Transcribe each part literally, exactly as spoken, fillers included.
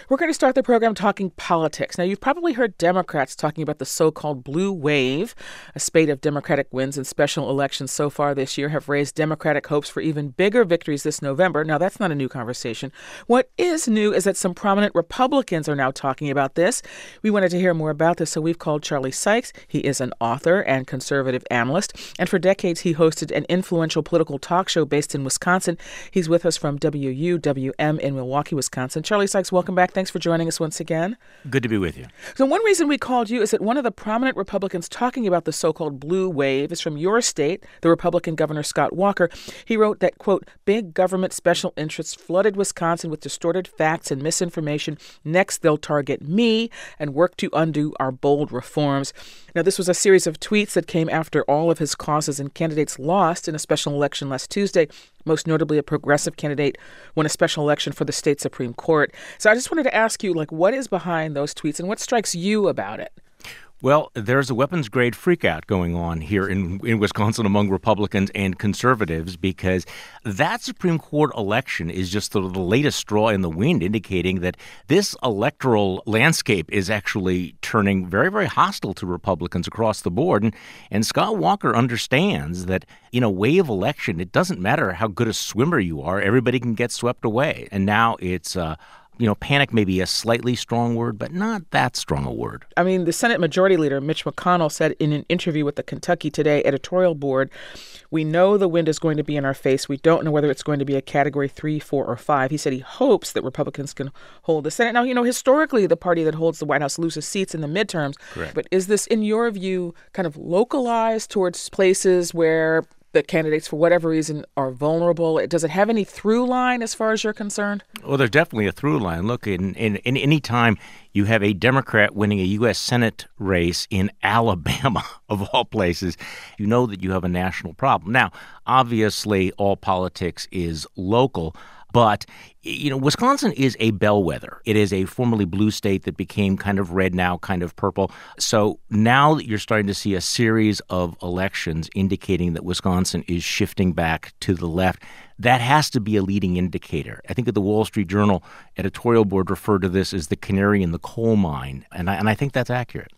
We're going to start the program talking politics. Now, you've probably heard Democrats talking about the so-called blue wave. A spate of Democratic wins in special elections so far this year have raised Democratic hopes for even bigger victories this November. Now, that's not a new conversation. What is new is that some prominent Republicans are now talking about this. We wanted to hear more about this, so we've called Charlie Sykes. He is an author and conservative analyst, and for decades he hosted an influential political talk show based in Wisconsin. He's with us from W U W M in Milwaukee, Wisconsin. Charlie Sykes, welcome back. Thanks for joining us once again. Good to be with you. So one reason we called you is that one of the prominent Republicans talking about the so-called blue wave is from your state, the Republican Governor Scott Walker. He wrote that, quote, big government special interests flooded Wisconsin with distorted facts and misinformation. Next, they'll target me and work to undo our bold reforms. Now, this was a series of tweets that came after all of his causes and candidates lost in a special election last Tuesday. Most notably, a progressive candidate won a special election for the state Supreme Court. So I just wanted to ask you, like, what is behind those tweets and what strikes you about it? Well, there's a weapons-grade freakout going on here in, in Wisconsin among Republicans and conservatives because that Supreme Court election is just the, the latest straw in the wind, indicating that this electoral landscape is actually turning very, very hostile to Republicans across the board. And, and Scott Walker understands that in a wave election, it doesn't matter how good a swimmer you are. Everybody can get swept away. And now it's uh, You know, panic may be a slightly strong word, but not that strong a word. I mean, the Senate Majority Leader, Mitch McConnell, said in an interview with the Kentucky Today editorial board, we know the wind is going to be in our face. We don't know whether it's going to be a category three, four, or five. He said he hopes that Republicans can hold the Senate. Now, you know, historically, the party that holds the White House loses seats in the midterms. Correct. But is this, in your view, kind of localized towards places where the candidates, for whatever reason, are vulnerable? Does it have any through line as far as you're concerned? Well, there's definitely a through line. Look, in, in, in any time you have a Democrat winning a U S Senate race in Alabama, of all places, you know that you have a national problem. Now, obviously, all politics is local. But, you know, Wisconsin is a bellwether. It is a formerly blue state that became kind of red, now kind of purple. So now that you're starting to see a series of elections indicating that Wisconsin is shifting back to the left, that has to be a leading indicator. I think that the Wall Street Journal editorial board referred to this as the canary in the coal mine, and I, and I think that's accurate.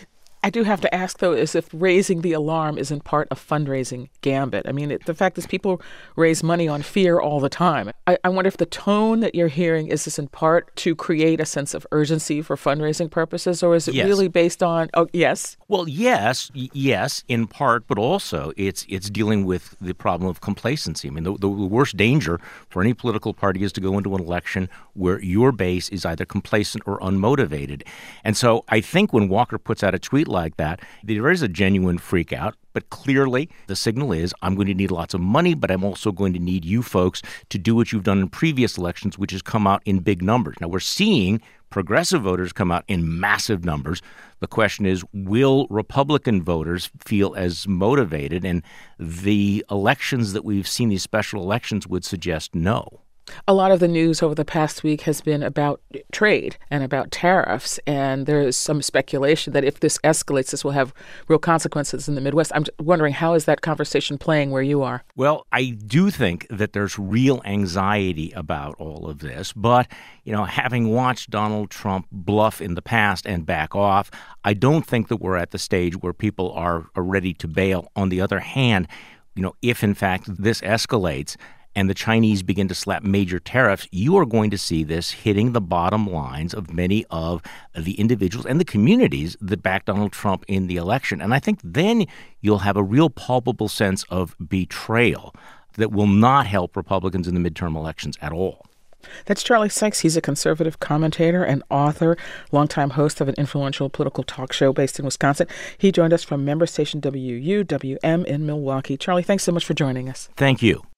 I do have to ask, though, is if raising the alarm is in part a fundraising gambit. I mean, it, the fact is people raise money on fear all the time. I, I wonder if the tone that you're hearing, is this in part to create a sense of urgency for fundraising purposes, or is it yes. really based on, oh, yes? Well, yes, y- yes, in part, but also it's it's dealing with the problem of complacency. I mean, the, the worst danger for any political party is to go into an election where your base is either complacent or unmotivated. And so I think when Walker puts out a tweet like that, there is a genuine freak out. But clearly, the signal is I'm going to need lots of money, but I'm also going to need you folks to do what you've done in previous elections, which is come out in big numbers. Now, we're seeing progressive voters come out in massive numbers. The question is, will Republican voters feel as motivated? And the elections that we've seen, these special elections, would suggest no. A lot of the news over the past week has been about trade and about tariffs, and there is some speculation that if this escalates, this will have real consequences in the Midwest. I'm wondering, how is that conversation playing where you are? Well, I do think that there's real anxiety about all of this, but, you know, having watched Donald Trump bluff in the past and back off, I don't think that we're at the stage where people are, are ready to bail. On the other hand, you know, if in fact this escalates and the Chinese begin to slap major tariffs, you are going to see this hitting the bottom lines of many of the individuals and the communities that backed Donald Trump in the election. And I think then you'll have a real palpable sense of betrayal that will not help Republicans in the midterm elections at all. That's Charlie Sykes. He's a conservative commentator and author, longtime host of an influential political talk show based in Wisconsin. He joined us from member station W U W M in Milwaukee. Charlie, thanks so much for joining us. Thank you.